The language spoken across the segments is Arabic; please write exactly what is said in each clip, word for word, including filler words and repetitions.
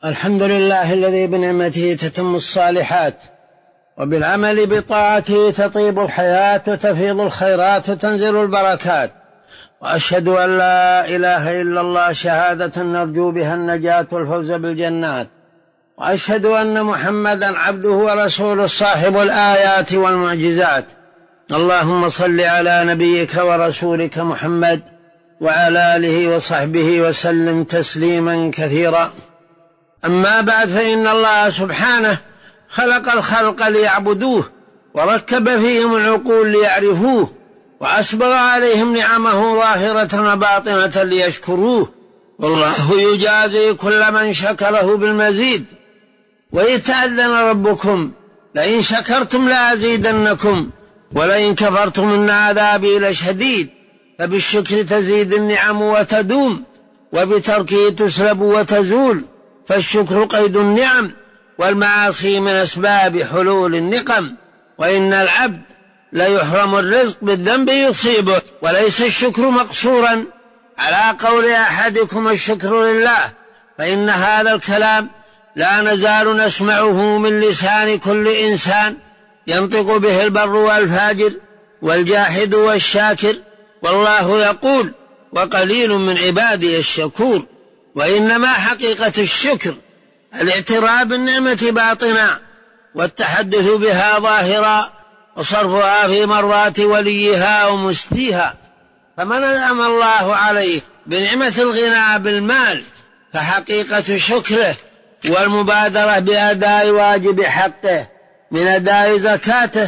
الحمد لله الذي بنعمته تتم الصالحات، وبالعمل بطاعته تطيب الحياة وتفيض الخيرات وتنزل البركات. وأشهد أن لا إله إلا الله شهادة نرجو بها النجاة والفوز بالجنات. وأشهد أن محمدا عبده ورسوله صاحب الآيات والمعجزات. اللهم صل على نبيك ورسولك محمد وعلى آله وصحبه وسلم تسليما كثيرا. أما بعد، فإن الله سبحانه خلق الخلق ليعبدوه، وركب فيهم العقول ليعرفوه، وأسبغ عليهم نعمه ظاهرة وباطنة ليشكروه. والله يجازي كل من شكره بالمزيد. وإذ تأذن ربكم لئن شكرتم لأزيدنكم ولئن كفرتم إن عذابي لشديد. فبالشكر تزيد النعم وتدوم، وبتركه تسلب وتزول. فالشكر قيد النعم، والمعاصي من أسباب حلول النقم. وإن العبد ليحرم الرزق بالذنب يصيبه. وليس الشكر مقصورا على قول أحدكم الشكر لله، فإن هذا الكلام لا نزال نسمعه من لسان كل إنسان، ينطق به البر والفاجر والجاحد والشاكر. والله يقول: وقليل من عبادي الشكور. وإنما حقيقة الشكر الاعتراف بالنعمة باطنا، والتحدث بها ظاهرا، وصرفها في مرضات وليها ومسديها. فمن أنعم الله عليه بنعمة الغنى بالمال فحقيقة شكره والمبادرة بأداء واجب حقه من أداء زكاته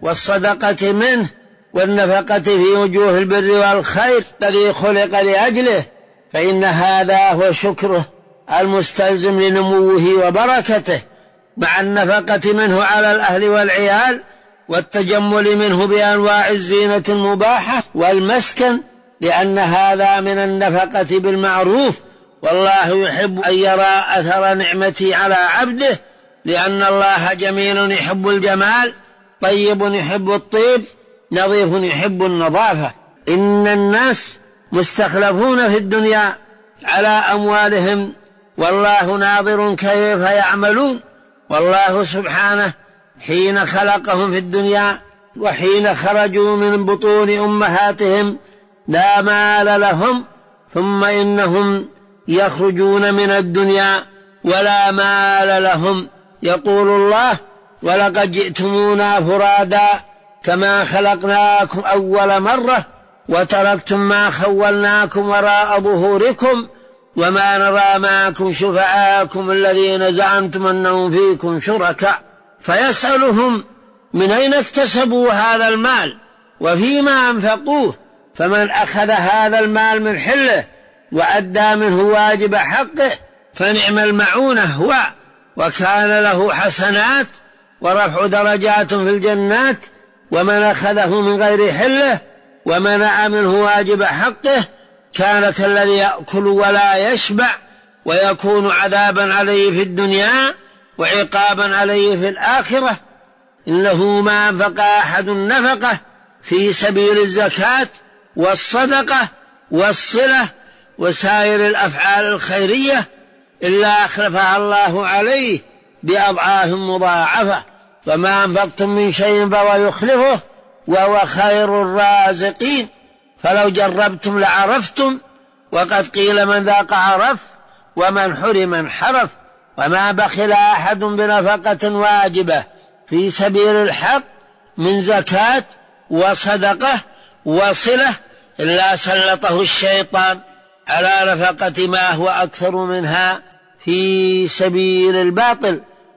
والصدقة منه والنفقة في وجوه البر والخير الذي خلق لأجله، فإن هذا هو شكره المستلزم لنموه وبركته، مع النفقة منه على الأهل والعيال، والتجمل منه بأنواع الزينة المباحة والمسكن، لأن هذا من النفقة بالمعروف. والله يحب أن يرى أثر نعمته على عبده، لأن الله جميل يحب الجمال، طيب يحب الطيب، نظيف يحب النظافة. إن الناس مستخلفون في الدنيا على أموالهم، والله ناظر كيف يعملون. والله سبحانه حين خلقهم في الدنيا وحين خرجوا من بطون أمهاتهم لا مال لهم، ثم إنهم يخرجون من الدنيا ولا مال لهم. يقول الله: ولقد جئتمونا فرادا كما خلقناكم أول مرة وتركتم ما خولناكم وراء ظهوركم وما نرى معكم شفعاءكم الذين زعمتم أنهم فيكم شركاء. فيسألهم: من أين اكتسبوا هذا المال وفيما أنفقوه؟ فمن أخذ هذا المال من حله وأدى منه واجب حقه فنعم المعونة هو، وكان له حسنات ورفع درجات في الجنات. ومن أخذه من غير حله ومنع منه واجب حقه كان كالذي يأكل ولا يشبع، ويكون عذابا عليه في الدنيا وعقابا عليه في الآخرة. إنه ما أنفق أحد النفقة في سبيل الزكاة والصدقة والصلة وسائر الأفعال الخيرية إلا أخلفها الله عليه بأضعاف مضاعفة. وما أنفقتم من شيء فهو يخلفه وهو خير الرازقين. فلو جربتم لعرفتم، وقد قيل: من ذاق عرف ومن حرم انحرف. وما بخل أحد بنفقة واجبة في سبيل الحق من زكاة وصدقة وصلة إلا سلطه الشيطان على نفقة ما هو أكثر منها في سبيل الباطل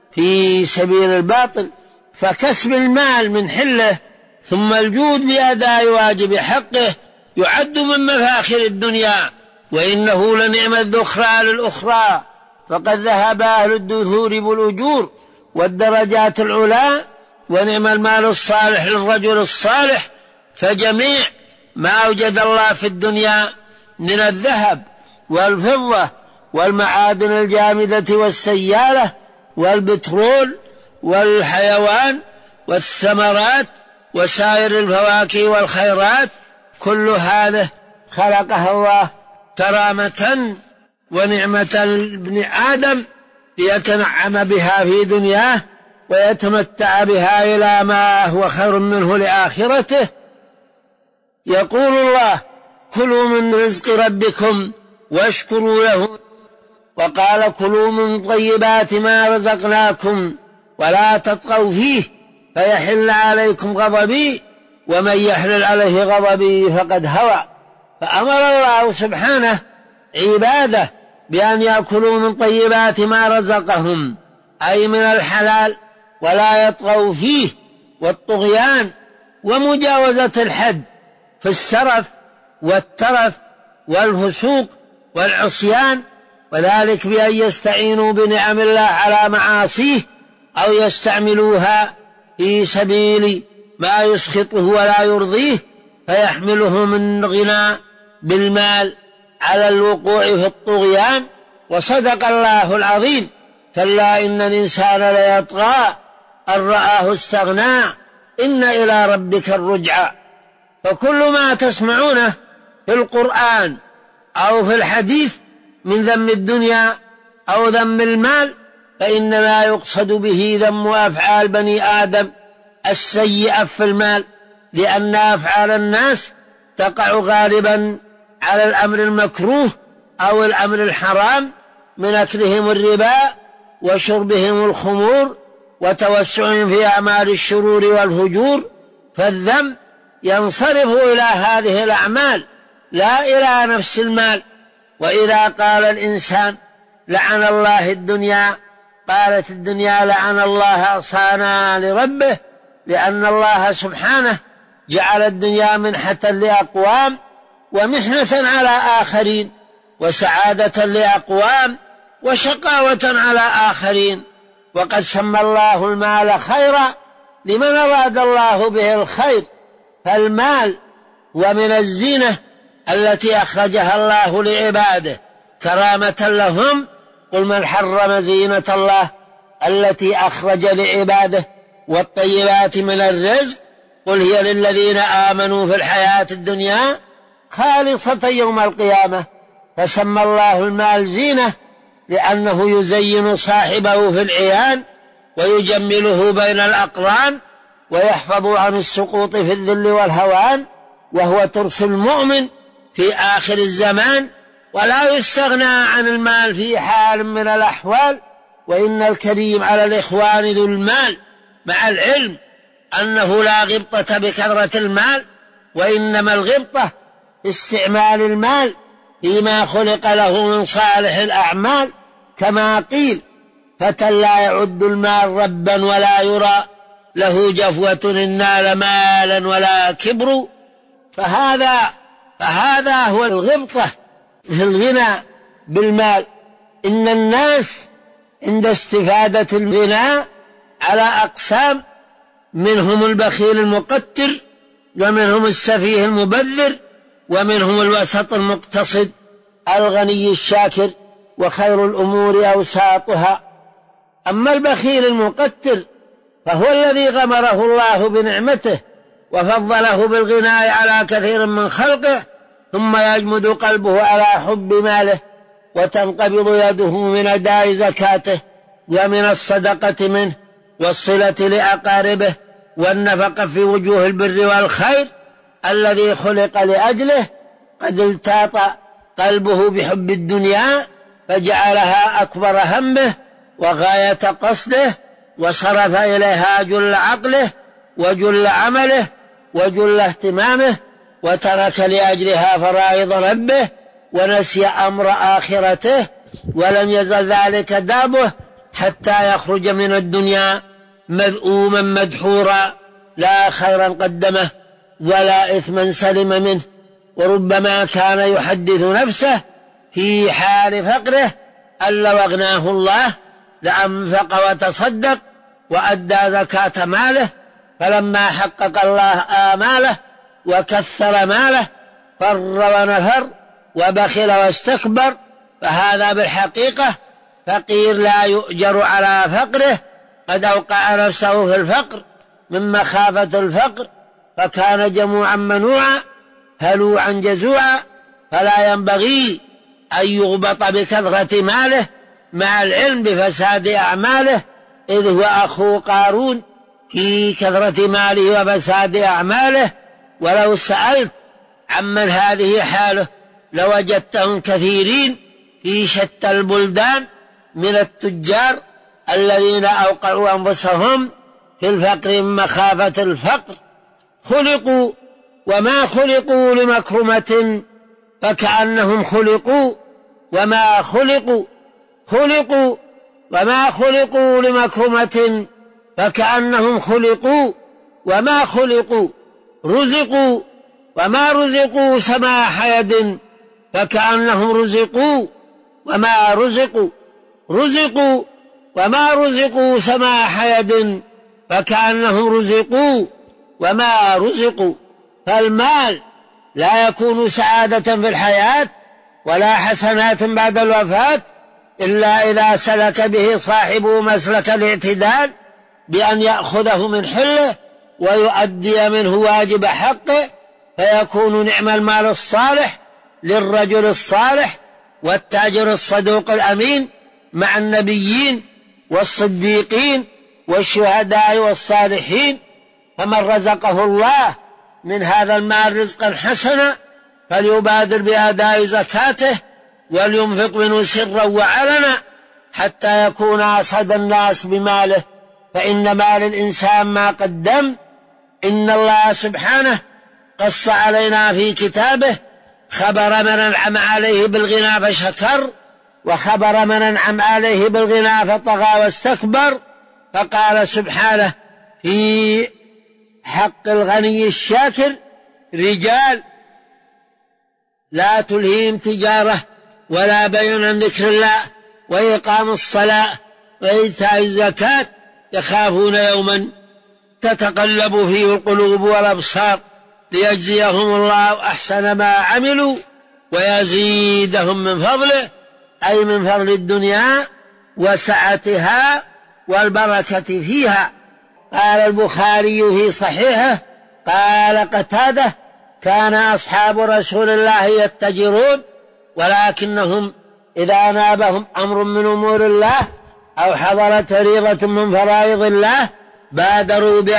في سبيل الباطل فكسب المال من حله ثم الجود بأداء واجب حقه يعد من مفاخر الدنيا، وإنه لنعم الذخرى للأخرى. فقد ذهب أهل الدثور بالأجور والدرجات العلا، ونعم المال الصالح للرجل الصالح. فجميع ما أوجد الله في الدنيا من الذهب والفضة والمعادن الجامدة والسيالة والبترول والحيوان والثمرات وسائر الفواكه والخيرات، كل هذا خلقها الله كرامة ونعمة لابن آدم ليتنعم بها في دنياه ويتمتع بها إلى ما هو خير منه لآخرته. يقول الله: كلوا من رزق ربكم واشكروا له، وقال: كلوا من طيبات ما رزقناكم ولا تطغوا فيه فيحل عليكم غضبي ومن يحلل عليه غضبي فقد هوى. فأمر الله سبحانه عباده بأن يأكلوا من طيبات ما رزقهم، أي من الحلال، ولا يطغوا فيه، والطغيان ومجاوزة الحد في السرف والترف والفسوق والعصيان، وذلك بأن يستعينوا بنعم الله على معاصيه أو يستعملوها في سبيل ما يسخطه ولا يرضيه فيحمله من غنى بالمال على الوقوع في الطغيان. وصدق الله العظيم: كلا إن الإنسان ليطغى أن رآه استغنى إن إلى ربك الرجعى. فكل ما تسمعونه في القرآن أو في الحديث من ذم الدنيا أو ذم المال فإنما يقصد به ذم أفعال بني آدم السيئة في المال، لأن أفعال الناس تقع غالبا على الأمر المكروه أو الأمر الحرام من أكلهم الربا وشربهم الخمور وتوسعهم في أعمال الشرور والفجور. فالذم ينصرف إلى هذه الأعمال لا إلى نفس المال. وإذا قال الإنسان: لعن الله الدنيا، قالت الدنيا: لعن الله عصانا لربه، لأن الله سبحانه جعل الدنيا منحة لأقوام ومحنة على آخرين، وسعادة لأقوام وشقاوة على آخرين. وقد سمى الله المال خيرا لمن أراد الله به الخير. فالمال ومن الزينة التي أخرجها الله لعباده كرامة لهم. قل من حرم زينة الله التي أخرج لعباده والطيبات من الرزق قل هي للذين آمنوا في الحياة الدنيا خالصة يوم القيامة. فسمى الله المال زينة لأنه يزين صاحبه في العيان ويجمله بين الأقران ويحفظ عن السقوط في الذل والهوان، وهو ترس المؤمن في آخر الزمان. ولا يستغنى عن المال في حال من الأحوال. وإن الكريم على الإخوان ذو المال، مع العلم أنه لا غبطة بكثرة المال، وإنما الغبطة استعمال المال فيما خلق له من صالح الأعمال، كما قيل: فتى لا يعد المال ربا ولا يرى له جفوة إن نال مالا ولا كبر. فهذا فهذا هو الغبطة في الغنى بالمال. إن الناس عند استفادة الغنى على أقسام: منهم البخيل المقتر، ومنهم السفيه المبذر، ومنهم الوسط المقتصد الغني الشاكر، وخير الأمور أوساطها. أما البخيل المقتر فهو الذي غمره الله بنعمته وفضله بالغناء على كثير من خلقه، ثم يجمد قلبه على حب ماله وتنقبض يده من أداء زكاته ومن الصدقة منه والصلة لأقاربه والنفقة في وجوه البر والخير الذي خلق لأجله. قد التاط قلبه بحب الدنيا فجعلها أكبر همه وغاية قصده، وصرف إليها جل عقله وجل عمله وجل اهتمامه، وترك لأجلها فرائض ربه ونسي أمر آخرته. ولم يزل ذلك دابه حتى يخرج من الدنيا مذءوما مدحورا، لا خيرا قدمه ولا إثما سلم منه. وربما كان يحدث نفسه في حال فقره أن لو أغناه الله لأنفق وتصدق وأدى زكاة ماله، فلما حقق الله آماله وكثر ماله فر ونفر وبخل واستكبر. فهذا بالحقيقة فقير لا يؤجر على فقره، قد أوقع نفسه في الفقر من مخافة الفقر، فكان جموعا منوعا هلوعا جزوعا. فلا ينبغي أن يغبط بكثرة ماله مع العلم بفساد أعماله، إذ هو أخو قارون في كثرة ماله وفساد أعماله. ولو سألت عمن هذه حاله لوجدتهم كثيرين في شتى البلدان من التجار الذين أوقعوا أنفسهم في الفقر من مخافة الفقر. خلقوا وما خلقوا لمكرمة فكأنهم خلقوا وما خلقوا خلقوا وما خلقوا لمكرمة فكأنهم خلقوا وما خلقوا. رزقوا وما رزقوا سماح يد فكأنهم رزقوا وما رزقوا. رزقوا وما رزقوا سماح يد فكأنهم رزقوا وما رزقوا. فالمال لا يكون سعادة في الحياة ولا حسنات بعد الوفاة إلا إذا سلك به صاحبه مسلك الاعتدال بأن يأخذه من حله ويؤدي منه واجب حقه، فيكون نعم المال الصالح للرجل الصالح والتاجر الصدوق الأمين مع النبيين والصديقين والشهداء والصالحين. فمن رزقه الله من هذا المال رزقا حسنا فليبادر بأداء زكاته ولينفق منه سرا وعلنا حتى يكون أسعد الناس بماله، فإن مال الإنسان ما قدم. إن الله سبحانه قص علينا في كتابه خبر من أنعم عليه بالغنى فشكر، وخبر من أنعم عليه بالغنى فطغى واستكبر. فقال سبحانه في حق الغني الشاكر: رجال لا تلهيهم تجارة ولا بيع عن ذكر الله وإقام الصلاة وإيتاء الزكاة يخافون يوما تتقلب فيه القلوب والأبصار ليجزيهم الله أحسن ما عملوا ويزيدهم من فضله، أي من فضل الدنيا وسعتها والبركة فيها. قال البخاري في صحيحه قال قتادة: كان أصحاب رسول الله يتجرون ولكنهم إذا نابهم أمر من أمور الله أو حضرت فريضة من فرائض الله بادروا بها